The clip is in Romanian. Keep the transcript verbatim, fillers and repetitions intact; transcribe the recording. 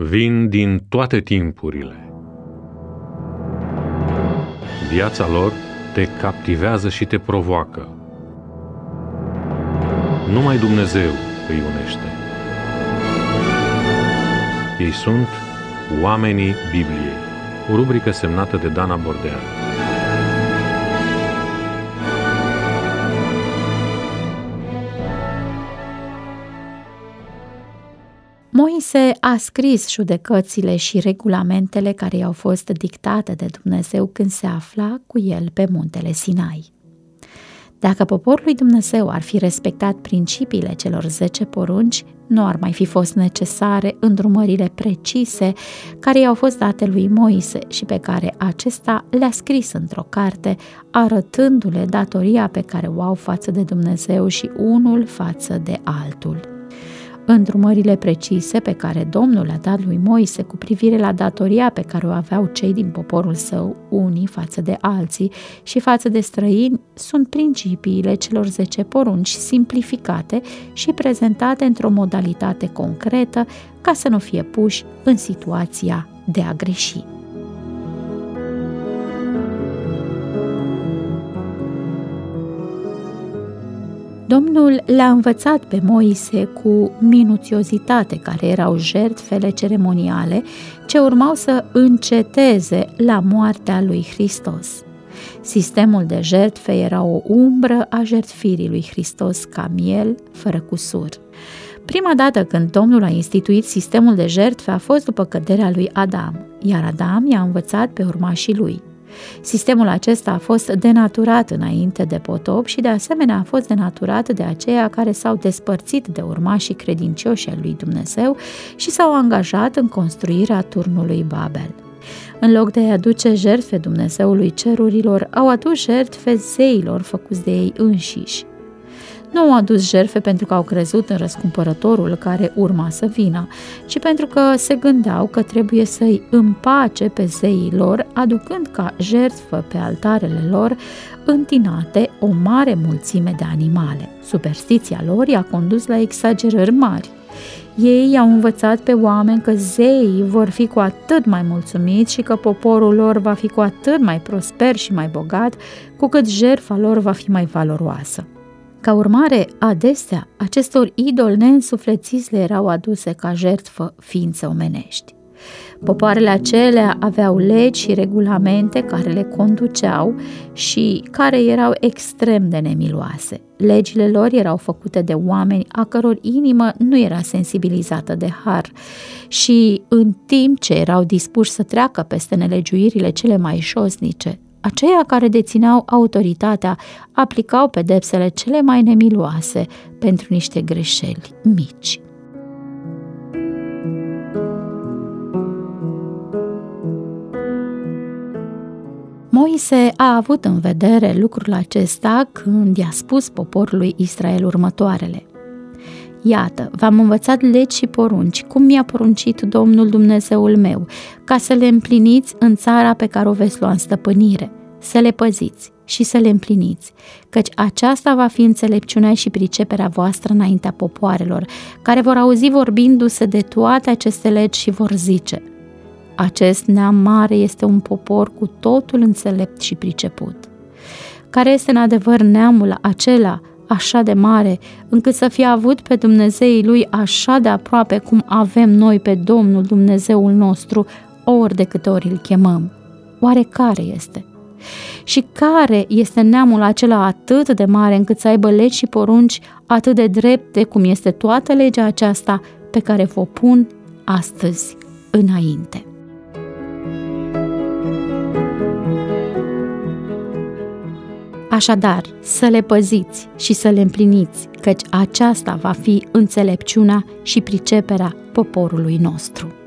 vin din toate timpurile. Viața lor te captivează și te provoacă. Numai Dumnezeu îi unește. Ei sunt Oamenii Bibliei, o rubrică semnată de Dana Bordean. Moise a scris judecățile și regulamentele care i-au fost dictate de Dumnezeu când se afla cu el pe muntele Sinai. Dacă poporul lui Dumnezeu ar fi respectat principiile celor zece porunci, nu ar mai fi fost necesare îndrumările precise care i-au fost date lui Moise și pe care acesta le-a scris într-o carte, arătându-le datoria pe care o au față de Dumnezeu și unul față de altul. Îndrumările precise pe care Domnul le-a dat lui Moise cu privire la datoria pe care o aveau cei din poporul său, unii față de alții și față de străini, sunt principiile celor zece porunci simplificate și prezentate într-o modalitate concretă ca să nu fie puși în situația de a greși. Domnul le-a învățat pe Moise cu minuțiozitate care erau jertfele ceremoniale ce urmau să înceteze la moartea lui Hristos. Sistemul de jertfe era o umbră a jertfirii lui Hristos ca miel fără cusur. Prima dată când Domnul a instituit sistemul de jertfe a fost după căderea lui Adam, iar Adam i-a învățat pe urmașii lui. Sistemul acesta a fost denaturat înainte de potop și de asemenea a fost denaturat de aceia care s-au despărțit de urmașii credincioși ai lui Dumnezeu și s-au angajat în construirea turnului Babel. În loc de a aduce jertfe Dumnezeului cerurilor, au adus jertfe zeilor făcuți de ei înșiși. Nu au adus jertfe pentru că au crezut în răscumpărătorul care urma să vină, ci pentru că se gândeau că trebuie să-i împace pe zeii lor, aducând ca jertfă pe altarele lor întinate o mare mulțime de animale. Superstiția lor i-a condus la exagerări mari. Ei i-au învățat pe oameni că zeii vor fi cu atât mai mulțumiți și că poporul lor va fi cu atât mai prosper și mai bogat, cu cât jertfa lor va fi mai valoroasă. Ca urmare, adesea, acestor idoli neînsuflețiți le erau aduse ca jertfă ființe omenești. Popoarele acelea aveau legi și regulamente care le conduceau și care erau extrem de nemiloase. Legile lor erau făcute de oameni a căror inimă nu era sensibilizată de har și, în timp ce erau dispuși să treacă peste nelegiuirile cele mai josnice, aceia care dețineau autoritatea aplicau pedepsele cele mai nemiloase pentru niște greșeli mici. Moise a avut în vedere lucrul acesta când i-a spus poporului Israel următoarele: Iată, v-am învățat legi și porunci, cum mi-a poruncit Domnul Dumnezeul meu, ca să le împliniți în țara pe care o veți lua în stăpânire, să le păziți și să le împliniți, căci aceasta va fi înțelepciunea și priceperea voastră înaintea popoarelor, care vor auzi vorbindu-se de toate aceste legi și vor zice: acest neam mare este un popor cu totul înțelept și priceput. Care este în adevăr neamul acela așa de mare, încât să fie avut pe Dumnezeii lui așa de aproape cum avem noi pe Domnul Dumnezeul nostru ori de câte ori îl chemăm? Oare care este? Și care este neamul acela atât de mare încât să aibă legi și porunci atât de drepte cum este toată legea aceasta pe care vă pun astăzi înainte? Așadar, să le păziți și să le împliniți, căci aceasta va fi înțelepciunea și priceperea poporului nostru.